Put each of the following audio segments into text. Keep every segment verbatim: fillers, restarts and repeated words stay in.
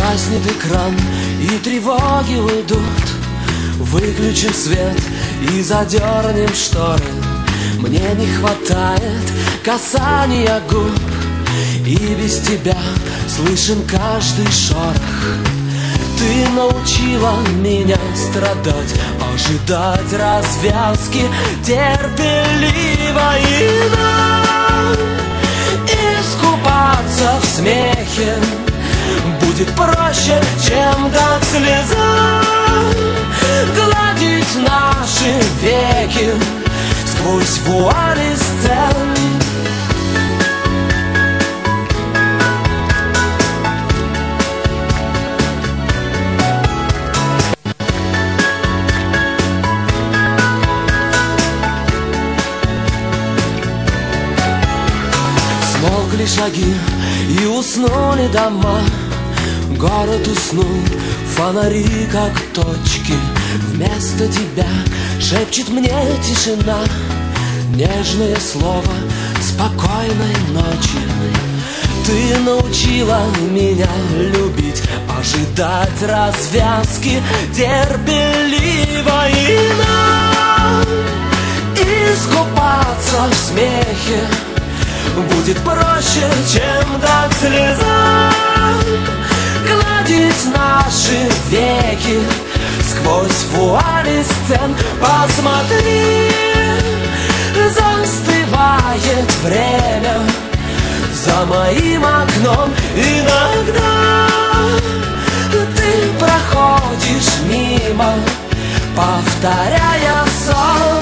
Гаснет экран и тревоги уйдут. Выключим свет и задернем шторы. Мне не хватает касания губ, и без тебя слышен каждый шорох. Ты научила меня страдать, ожидать развязки терпеливо и нам искупаться в смехе будет проще, чем дать слезам гладить наши веки сквозь вуали сцен. Смолкли шаги и уснули дома. Город уснул, фонари как точки. Вместо тебя шепчет мне тишина нежное слово спокойной ночи. Ты научила меня любить, ожидать развязки терпеливо и нам искупаться в смехе будет проще, чем дать слезам гладить наши веки сквозь вуали сцен. Посмотри, застывает время за моим окном. Иногда ты проходишь мимо, повторяя сон.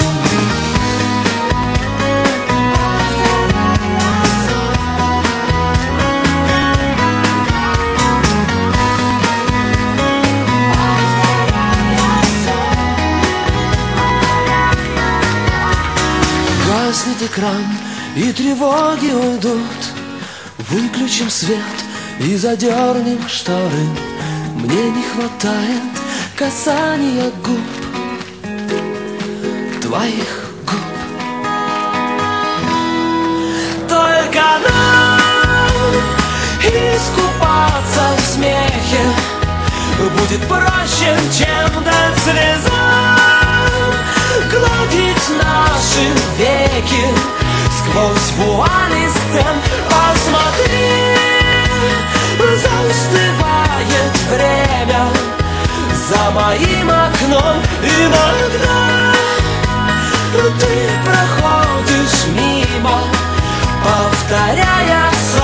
Гаснет экран и тревоги уйдут. Выключим свет и задернем шторы. Мне не хватает касания губ, твоих губ. Только нам искупаться в смехе будет проще, чем дать слезам гладить наши веки сквозь вуали сцен. Посмотри, застывает время за моим окном. Иногда ты проходишь мимо, повторяя сон.